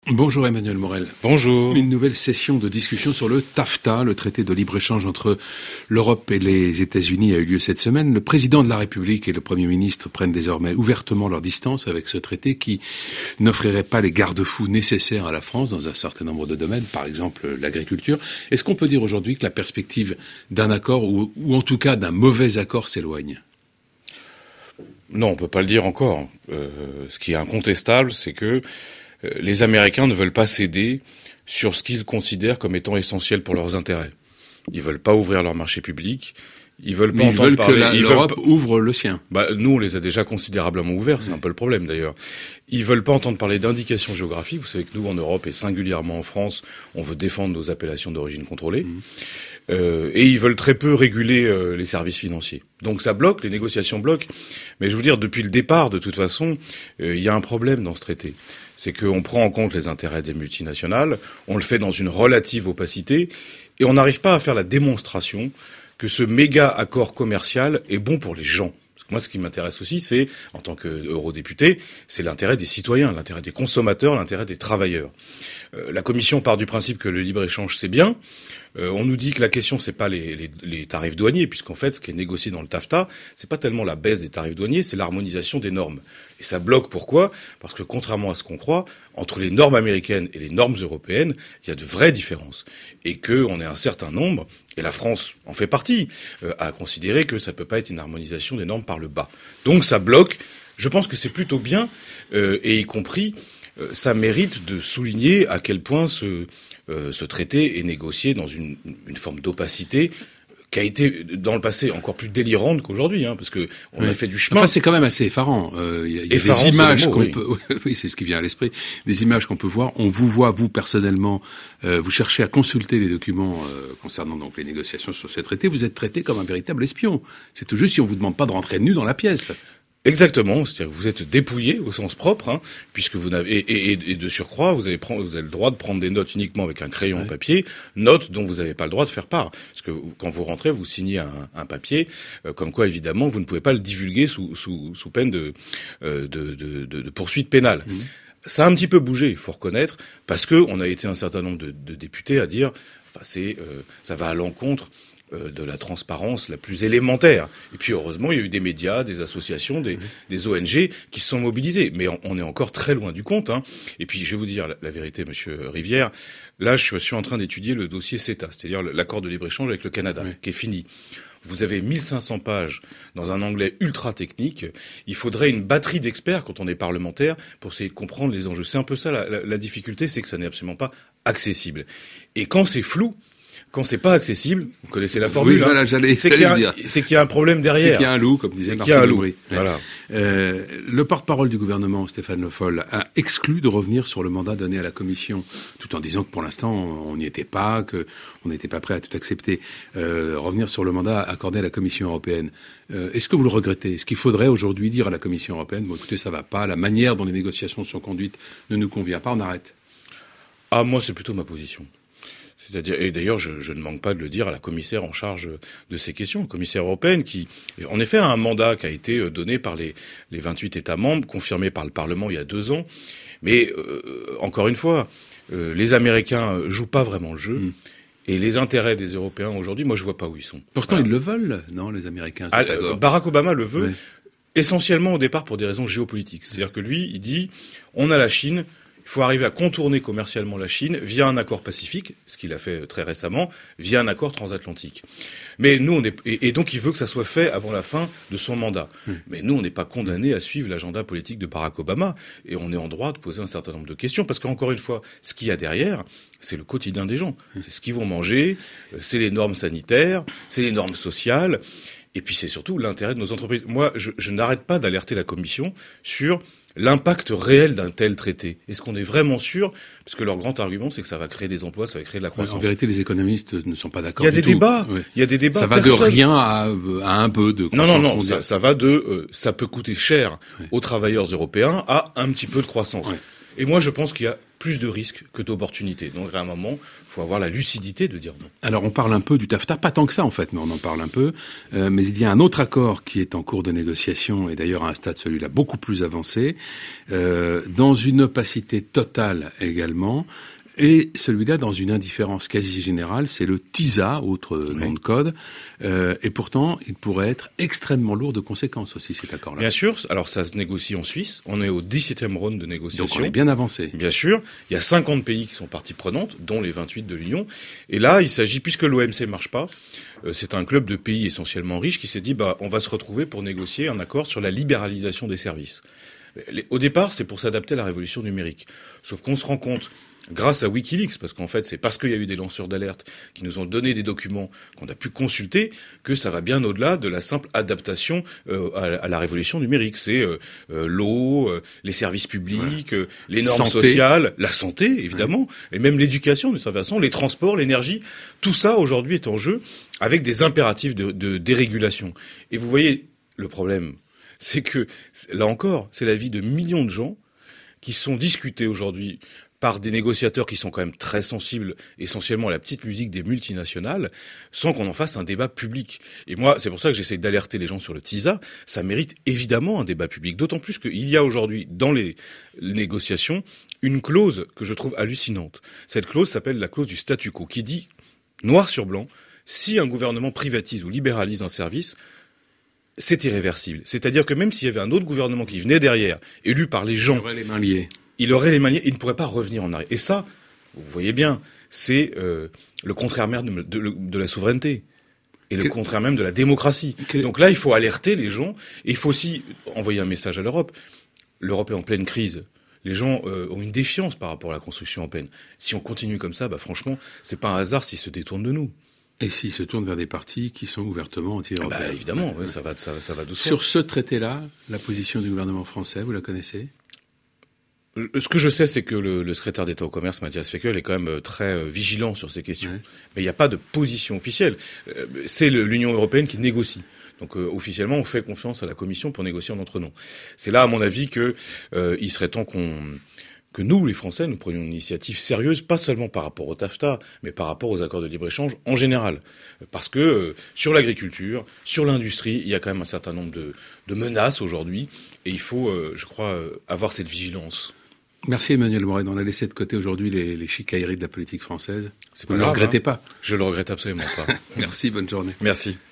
Bonjour Emmanuel Morel. Bonjour. Une nouvelle session de discussion sur le TAFTA, le traité de libre-échange entre l'Europe et les États-Unis, a eu lieu cette semaine. Le président de la République et le Premier ministre prennent désormais ouvertement leur distance avec ce traité qui n'offrirait pas les garde-fous nécessaires à la France dans un certain nombre de domaines, par exemple l'agriculture. Est-ce qu'on peut dire aujourd'hui que la perspective d'un accord ou en tout cas d'un mauvais accord s'éloigne ? Non, on peut pas le dire encore. Ce qui est incontestable, c'est que les Américains ne veulent pas céder sur ce qu'ils considèrent comme étant essentiel pour leurs intérêts. Ils veulent pas ouvrir leur marché public. Ils veulent pas entendre parler. Ils veulent que l'Europe ouvre le sien. Nous, on les a déjà considérablement ouverts. C'est un peu le problème d'ailleurs. Ils veulent pas entendre parler d'indications géographiques. Vous savez que nous, en Europe et singulièrement en France, on veut défendre nos appellations d'origine contrôlée. Et ils veulent très peu réguler les services financiers. Donc ça bloque, les négociations bloquent. Mais je veux dire, depuis le départ, de toute façon, il y a un problème dans ce traité. C'est qu'on prend en compte les intérêts des multinationales, on le fait dans une relative opacité, et on n'arrive pas à faire la démonstration que ce méga accord commercial est bon pour les gens. Parce que moi, ce qui m'intéresse aussi, c'est, en tant qu'eurodéputé, c'est l'intérêt des citoyens, l'intérêt des consommateurs, l'intérêt des travailleurs. La Commission part du principe que le libre-échange, c'est bien. On nous dit que la question, c'est pas les tarifs douaniers, puisqu'en fait, ce qui est négocié dans le TAFTA, c'est pas tellement la baisse des tarifs douaniers, c'est l'harmonisation des normes. Et ça bloque pourquoi ? Parce que contrairement à ce qu'on croit, entre les normes américaines et les normes européennes, il y a de vraies différences. Et qu'on est un certain nombre, et la France en fait partie, à considérer que ça peut pas être une harmonisation des normes par le bas. Donc ça bloque. Je pense que c'est plutôt bien, et y compris, ça mérite de souligner à quel point ce traité est négocié dans une forme d'opacité qui a été dans le passé encore plus délirante qu'aujourd'hui, parce que on a fait du chemin. Enfin, c'est quand même assez effarant. Il y a des images qu'on peut, oui, c'est ce qui vient à l'esprit, des images qu'on peut voir. On vous voit, vous personnellement, vous cherchez à consulter les documents concernant donc les négociations sur ce traité. Vous êtes traité comme un véritable espion. C'est tout juste si on vous demande pas de rentrer nu dans la pièce. Exactement, c'est-à-dire que vous êtes dépouillé au sens propre, puisque vous n'avez et de surcroît, vous avez le droit de prendre des notes uniquement avec un crayon et papier, notes dont vous n'avez pas le droit de faire part, parce que quand vous rentrez, vous signez un papier, comme quoi évidemment vous ne pouvez pas le divulguer sous peine de poursuite pénale. Ça a un petit peu bougé, il faut reconnaître, parce que on a été un certain nombre de députés à dire, ça va à l'encontre de la transparence la plus élémentaire. Et puis heureusement, il y a eu des médias, des associations, des ONG qui se sont mobilisés. Mais on est encore très loin du compte. Et puis je vais vous dire la vérité, Monsieur Rivière. Là, je suis en train d'étudier le dossier CETA, c'est-à-dire l'accord de libre-échange avec le Canada, qui est fini. Vous avez 1500 pages dans un anglais ultra technique. Il faudrait une batterie d'experts quand on est parlementaire pour essayer de comprendre les enjeux. C'est un peu ça la difficulté, c'est que ça n'est absolument pas accessible. Et quand c'est flou, quand c'est pas accessible, vous connaissez la formule. Oui, voilà, c'est qu'il y a un problème derrière. C'est qu'il y a un loup, comme disait Martin Aubry. Voilà. Le porte-parole du gouvernement, Stéphane Le Foll, a exclu de revenir sur le mandat donné à la Commission, tout en disant que pour l'instant, on n'y était pas, qu'on n'était pas prêt à tout accepter. Revenir sur le mandat accordé à la Commission européenne. Est-ce que vous le regrettez ? Est-ce qu'il faudrait aujourd'hui dire à la Commission européenne, bon, écoutez, ça va pas, la manière dont les négociations sont conduites ne nous convient pas, on arrête ? Moi, c'est plutôt ma position. C'est-à-dire, et d'ailleurs, je ne manque pas de le dire à la commissaire en charge de ces questions, la commissaire européenne, qui, en effet, a un mandat qui a été donné par les 28 États membres, confirmé par le Parlement il y a 2 ans. Mais, encore une fois, les Américains jouent pas vraiment le jeu. Et les intérêts des Européens aujourd'hui, moi, je vois pas où ils sont. Pourtant, ils le veulent, non, les Américains. Barack Obama le veut, essentiellement au départ pour des raisons géopolitiques. C'est-à-dire que lui, il dit, on a la Chine, il faut arriver à contourner commercialement la Chine via un accord pacifique, ce qu'il a fait très récemment, via un accord transatlantique. Mais nous, et donc il veut que ça soit fait avant la fin de son mandat. Mais nous, on n'est pas condamnés à suivre l'agenda politique de Barack Obama, et on est en droit de poser un certain nombre de questions, parce qu'encore une fois, ce qu'il y a derrière, c'est le quotidien des gens. C'est ce qu'ils vont manger, c'est les normes sanitaires, c'est les normes sociales, et puis c'est surtout l'intérêt de nos entreprises. Moi, je n'arrête pas d'alerter la Commission sur l'impact réel d'un tel traité. Est-ce qu'on est vraiment sûr ? Parce que leur grand argument, c'est que ça va créer des emplois, ça va créer de la croissance. En vérité, les économistes ne sont pas d'accord. Il y a des débats. Il y a des débats. Ça va de rien à un peu de croissance mondiale. Ça va ça peut coûter cher aux travailleurs européens à un petit peu de croissance. Et moi, je pense qu'il y a plus de risques que d'opportunités. Donc, à un moment, il faut avoir la lucidité de dire non. Alors, on parle un peu du TAFTA, pas tant que ça, en fait, mais on en parle un peu. Mais il y a un autre accord qui est en cours de négociation, et d'ailleurs, à un stade, celui-là, beaucoup plus avancé, dans une opacité totale également. Et celui-là, dans une indifférence quasi générale, c'est le TISA, autre nom de code. Et pourtant, il pourrait être extrêmement lourd de conséquences aussi, cet accord-là. Bien sûr. Alors, ça se négocie en Suisse. On est au 17e round de négociation. Donc, on est bien avancé. Bien sûr. Il y a 50 pays qui sont partie prenante, dont les 28 de l'Union. Et là, il s'agit, puisque l'OMC marche pas, c'est un club de pays essentiellement riches qui s'est dit, on va se retrouver pour négocier un accord sur la libéralisation des services. Au départ, c'est pour s'adapter à la révolution numérique. Sauf qu'on se rend compte, grâce à Wikileaks, parce qu'en fait, c'est parce qu'il y a eu des lanceurs d'alerte qui nous ont donné des documents qu'on a pu consulter, que ça va bien au-delà de la simple adaptation à la révolution numérique. C'est l'eau, les services publics, les normes sociales, la santé, évidemment, et même l'éducation, de toute façon, les transports, l'énergie. Tout ça, aujourd'hui, est en jeu avec des impératifs de dérégulation. Et vous voyez, le problème, c'est que, là encore, c'est la vie de millions de gens qui sont discutés aujourd'hui par des négociateurs qui sont quand même très sensibles essentiellement à la petite musique des multinationales, sans qu'on en fasse un débat public. Et moi, c'est pour ça que j'essaie d'alerter les gens sur le TISA. Ça mérite évidemment un débat public, d'autant plus qu'il y a aujourd'hui, dans les négociations, une clause que je trouve hallucinante. Cette clause s'appelle la clause du statu quo, qui dit, noir sur blanc, si un gouvernement privatise ou libéralise un service, c'est irréversible. C'est-à-dire que même s'il y avait un autre gouvernement qui venait derrière, élu par les gens... Il aurait les mains liées. Il aurait les mains liées, il ne pourrait pas revenir en arrière. Et ça, vous voyez bien, c'est le contraire même de la souveraineté. Et le contraire même de la démocratie. Donc là, il faut alerter les gens. Et il faut aussi envoyer un message à l'Europe. L'Europe est en pleine crise. Les gens ont une défiance par rapport à la construction européenne. Si on continue comme ça, franchement, c'est pas un hasard s'ils se détournent de nous. Et s'ils se tournent vers des partis qui sont ouvertement anti-européens. Évidemment, ça va doucement. Sur ce traité-là, la position du gouvernement français, vous la connaissez ? Ce que je sais, c'est que le secrétaire d'État au commerce, Matthias Fekl, est quand même très vigilant sur ces questions. Ouais. Mais il n'y a pas de position officielle. C'est l'Union européenne qui négocie. Donc officiellement, on fait confiance à la Commission pour négocier en notre nom. C'est là, à mon avis, que il serait temps que nous, les Français, nous prenions une initiative sérieuse, pas seulement par rapport au TAFTA, mais par rapport aux accords de libre-échange en général. Parce que sur l'agriculture, sur l'industrie, il y a quand même un certain nombre de menaces aujourd'hui, et il faut, je crois, avoir cette vigilance. Merci Emmanuel Moret. On a laissé de côté aujourd'hui les chicailleries de la politique française. C'est vous ne le regrettez pas? Je le regrette absolument pas. Merci, bonne journée. Merci.